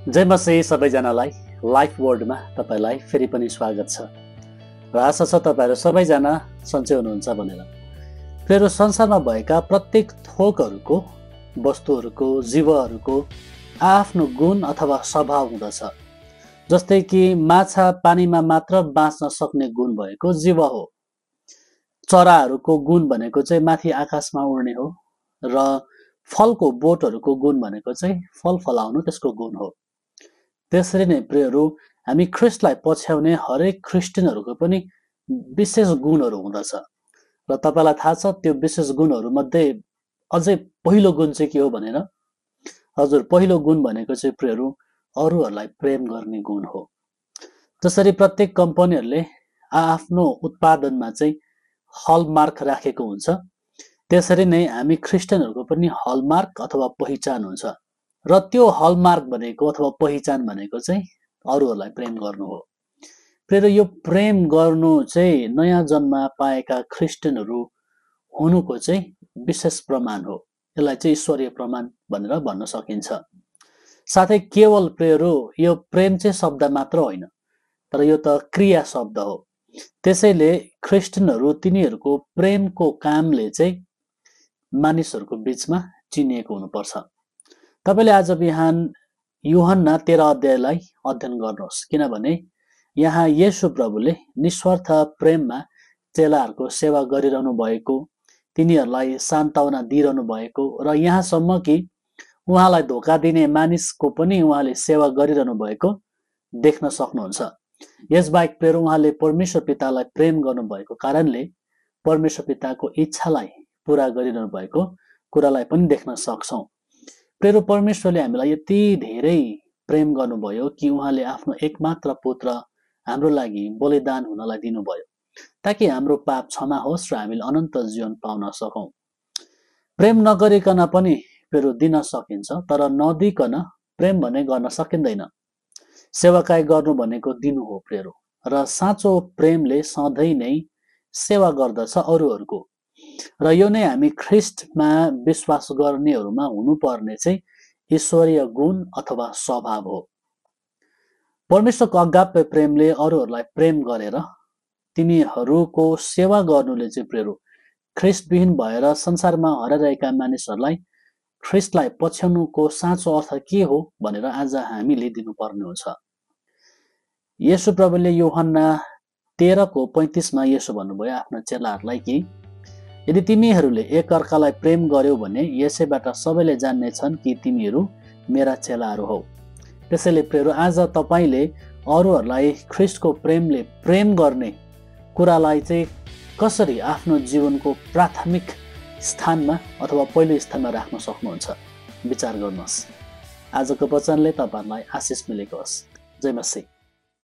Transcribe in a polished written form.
जय मसी सबैजनालाई लाइफ वर्ल्डमा तपाईलाई फेरि पनि स्वागत छ र आशा छ तपाईहरु सबैजना सन्चै हुनुहुन्छ भनेर। फेरि संसारमा भएका प्रत्येक थोकहरुको वस्तुहरुको जीवहरुको आफ्नो गुण अथवा स्वभाव हुँदछ। जस्तै कि माछा पानीमा मात्र बाँच्न सक्ने गुण भएको जीव हो। चराहरुको गुण भनेको चाहिँ माथि आकाशमा उड्ने हो र फलको बोटहरुको गुण भनेको चाहिँ फल फलाउनु त्यसको गुण हो। त्यसरी नै प्रियहरू, हामी ख्रीष्टलाई पछ्याउने हरेक ख्रीष्टियनहरुको पनि विशेष गुणहरु हुँदछ र तपाईलाई थाहा छ त्यो विशेष गुणहरु मध्ये अझै पहिलो गुण चाहिँ के हो भनेर? हजुर, पहिलो गुण भनेको चाहिँ प्रियहरू अरूहरुलाई प्रेम गर्ने गुण हो। जसरी प्रत्येक कम्पनीहरुले आफ्नो उत्पादनमा चाहिँ हलमार्क राखेको हुन्छ, त्यसरी नै हामी ख्रीष्टियनहरुको पनि हलमार्क अथवा पहिचान हुन्छ र त्यो हलमार्क भनेको अथवा पहिचान भनेको चाहिँ अरूहरुलाई प्रेम गर्नु हो। फेरि यो प्रेम गर्नु चाहिँ नयाँ जन्म पाएका ख्रीष्टियनहरु हुनुको चाहिँ विशेष प्रमाण हो। यसलाई चाहिँ ईश्वरीय प्रमाण भनेर भन्न सकिन्छ। साथै केवल प्रियहरू यो प्रेम चाहिँ शब्द मात्र होइन, तर यो त क्रिया शब्द हो। त्यसैले ख्रीष्टियनहरु तिनीहरुको प्रेमको कामले चाहिँ मानिसहरुको बीचमा चिनिएको हुनुपर्छ। तपाईले आज बिहान यूहन्ना 13 अध्यायलाई अध्ययन गर्नुहोस्, किनभने यहाँ येशू प्रभुले निस्वार्थ प्रेममा चेलाहरुको सेवा गरिरहनु भएको, तिनीहरुलाई सान्त्वना दिइरहनु भएको र यहाँसम्म कि उहाँलाई धोका दिने मानिसको पनि उहाँले सेवा गरिरहनु भएको देख्न सक्नुहुन्छ। यसबाहेक फेरि उहाँले परमेश्वर पितालाई प्रेम गर्नुभएको कारणले परमेश्वर पिताको इच्छालाई पूरा गरिरहनु भएको कुरालाई पनि देख्न सक्छौं। फेरि परमेश्वरले हामीलाई यति धेरै प्रेम गर्नुभयो कि उहाँले आफ्नो एकमात्र पुत्र हाम्रो लागि बलिदान हुनलाई दिनुभयो, ताकि हाम्रो पाप क्षमा होस् र हामीले अनन्त जीवन पाउन सकौं। प्रेम नगरिकन पनि फेरि दिन सकिन्छ, तर नदिकन प्रेम भने गर्न सकिँदैन। सेवाकाई गर्नु भनेको दिनु हो प्रियहरू, र साँचो प्रेमले सधैँ नै सेवा गर्दछ अरूहरुको। र यो नै हामी ख्रीष्टमा विश्वास गर्नेहरुमा हुनुपर्ने चाहिँ ईश्वरीय गुण अथवा स्वभाव हो। परमेश्वरको अगाप्य प्रेमले अरूहरुलाई प्रेम गरेर तिनीहरुको सेवा गर्नुले चाहिँ प्रियहरू ख्रीष्टविहीन भएर संसारमा हराइरहेका मानिसहरुलाई ख्रीष्टलाई पछ्याउनुको साँचो अर्थ के हो भनेर आज हामीले दिनुपर्ने हुन्छ। येशू प्रभुले यूहन्ना 13:35 मा येशू भन्नुभयो आफ्ना चेलाहरुलाई कि यदि तिमीहरूले एकअर्कालाई प्रेम गर्यौ भने यसैबाट सबैले जान्नेछन् कि तिमीहरू मेरा चेलाहरू हौ। त्यसैले प्रियहरू, आज तपाईले अरूहरुलाई ख्रीष्टको प्रेमले प्रेम गर्ने कुरालाई चाहिँ कसरी आफ्नो जीवनको प्राथमिक स्थानमा अथवा पहिलो स्थानमा राख्न सक्नुहुन्छ? विचार गर्नुहोस्। आजको वचनले तपाईहरुलाई आशिष मिलेको होस्। जय मसीह।